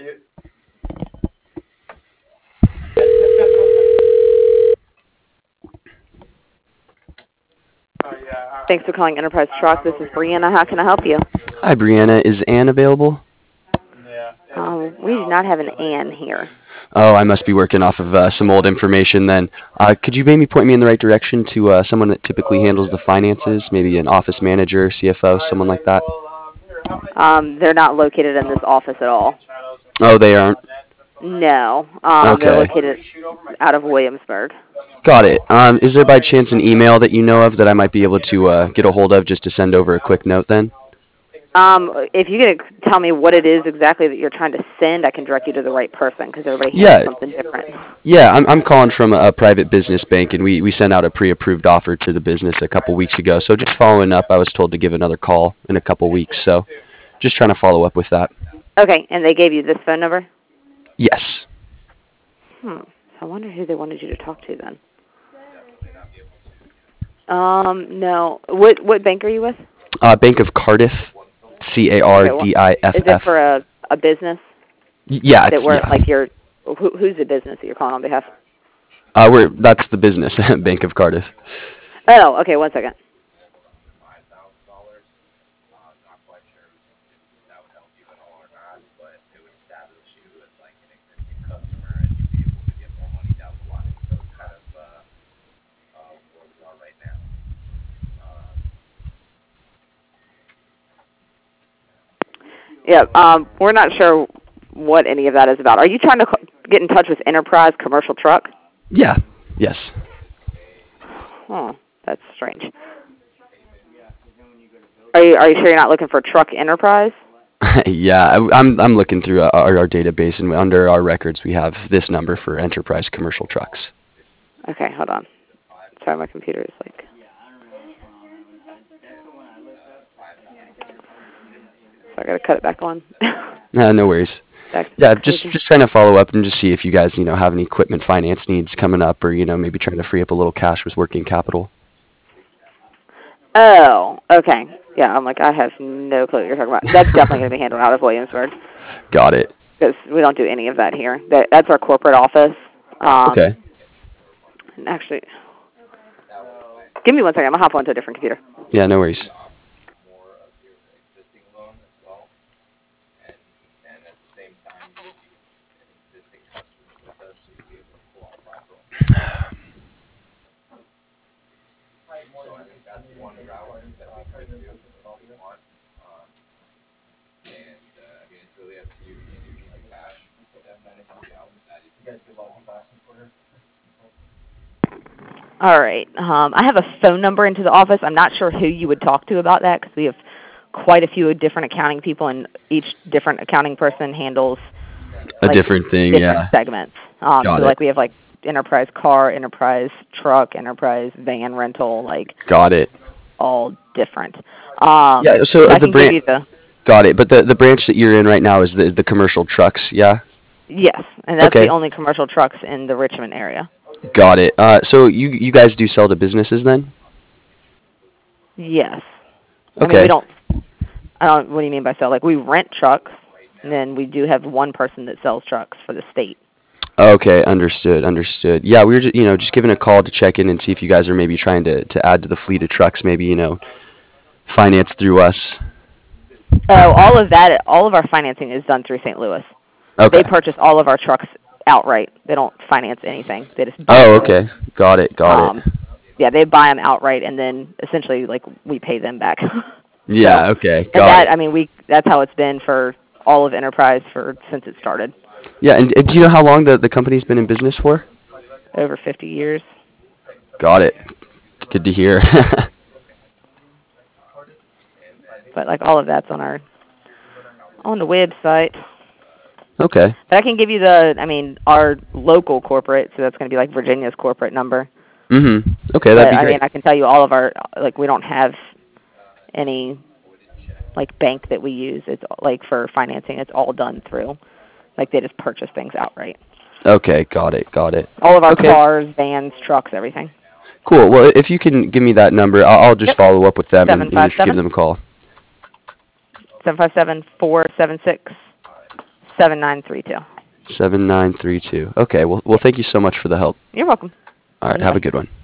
Thanks for calling Enterprise Truck. This is Brianna. How can I help you? Hi, Brianna. Is Ann available? We do not have an Ann here. Oh, I must be working off of some old information then. Could you maybe point me in the right direction to someone that typically handles the finances, maybe an office manager, CFO, someone like that? They're not located in this office at all. Oh, they aren't? No. Okay. They're located out of Williamsburg. Got it. Is there by chance an email that you know of that I might be able to get a hold of just to send over a quick note then? If you could tell me what it is exactly that you're trying to send, I can direct you to the right person because everybody has something different. Yeah, I'm calling from a private business bank, and we sent out a pre-approved offer to the business a couple weeks ago. So just following up, I was told to give another call in a couple weeks. So just trying to follow up with that. Okay, and they gave you this phone number? Yes. So I wonder who they wanted you to talk to then. No. What bank are you with? Bank of Cardiff, Cardiff. Is it for a business? Yeah. Like who's the business that you're calling on behalf? That's the business, Bank of Cardiff. Oh, okay. 1 second. Yeah, we're not sure what any of that is about. Are you trying to get in touch with Enterprise Commercial Truck? Yeah. Yes. Oh, that's strange. Are you sure you're not looking for Truck Enterprise? Yeah, I'm looking through our database, and under our records we have this number for Enterprise Commercial Trucks. Okay, hold on. Sorry, my computer is like... So I got to cut it back on. No worries. Yeah, just trying to follow up and just see if you guys, have any equipment finance needs coming up, or maybe trying to free up a little cash with working capital. Oh, okay. Yeah, I'm like, I have no clue what you're talking about. That's definitely going to be handled out of Williamsburg. Got it. Because we don't do any of that here. That's our corporate office. Okay. Actually, give me 1 second. I'm going to hop onto a different computer. Yeah, no worries. All right. I have a phone number into the office. I'm not sure who you would talk to about that because we have quite a few different accounting people, and each different accounting person handles a different thing, different segments. Got so it. like we have like Enterprise Car, Enterprise Truck, Enterprise Van Rental, like Got it. all different. Yeah, so I the can give you the... Got it. But the branch that you're in right now is the commercial trucks, yeah? Yes, and that's the only commercial trucks in the Richmond area. Got it. So you guys do sell to businesses then? Yes. Okay. I mean, we don't. What do you mean by sell? Like we rent trucks, and then we do have one person that sells trucks for the state. Okay, understood. Yeah, we were just giving a call to check in and see if you guys are maybe trying to add to the fleet of trucks, maybe finance through us. Oh, all of our financing is done through St. Louis. Okay. They purchase all of our trucks outright. They don't finance anything. They just buy them. Okay. Got it. Yeah, they buy them outright, and then essentially like we pay them back. Yeah. So, okay. Got it. I mean, that's how it's been for all of Enterprise since it started. Yeah, and do you know how long the company's been in business for? Over 50 years. Got it. Good to hear. But like all of that's on the website. Okay. But I can give you our local corporate, so that's going to be like Virginia's corporate number. Mhm. Okay, that'd be great. I mean, I can tell you all of our we don't have any bank that we use. It's like for financing, it's all done through they just purchase things outright. Okay, got it. All of our cars, vans, trucks, everything. Cool. Well, if you can give me that number, I'll just follow up with them and just give them a call. 757-476-6600. 7932. 7932. Okay. Well, thank you so much for the help. You're welcome. All right. Have a good one.